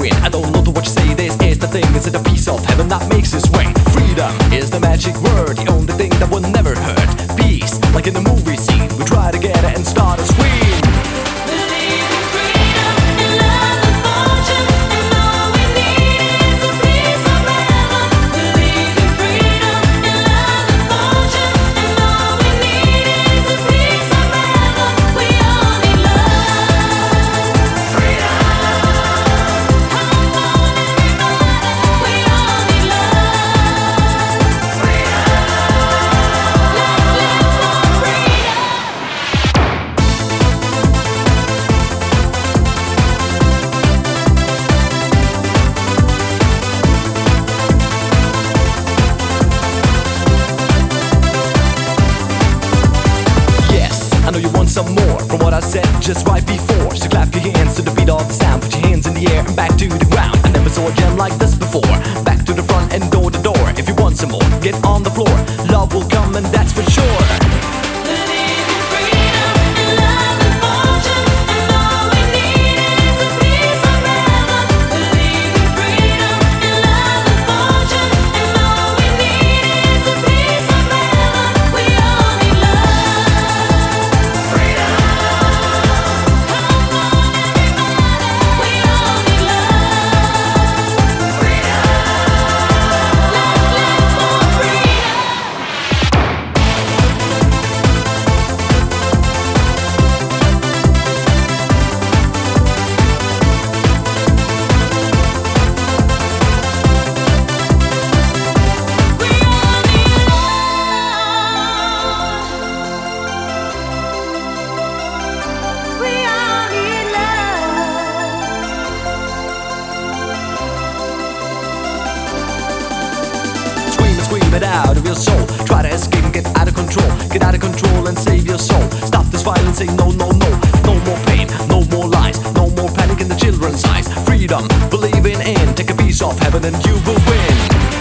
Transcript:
win. I don't know to what you say, this is the thing. Is it a piece of heaven that makes us swing? Freedom is the magic word, the only thing that will never hurt. Peace, like in the movie scene, we try to get it and start a scream. I know you want some more from what I said just right before. So clap your hands to the beat of the sound. Put your hands in the air and back to the ground. I never saw a jam like this before. Back to the front and door to door. If you want some more, get on the floor. Love will come and that's for sure. Scream it out of your soul. Try to escape and get out of control. Get out of control and save your soul. Stop this violence, say no, no, no. No more pain, no more lies. No more panic in the children's eyes. Freedom, believing in. Take a piece of heaven and you will win.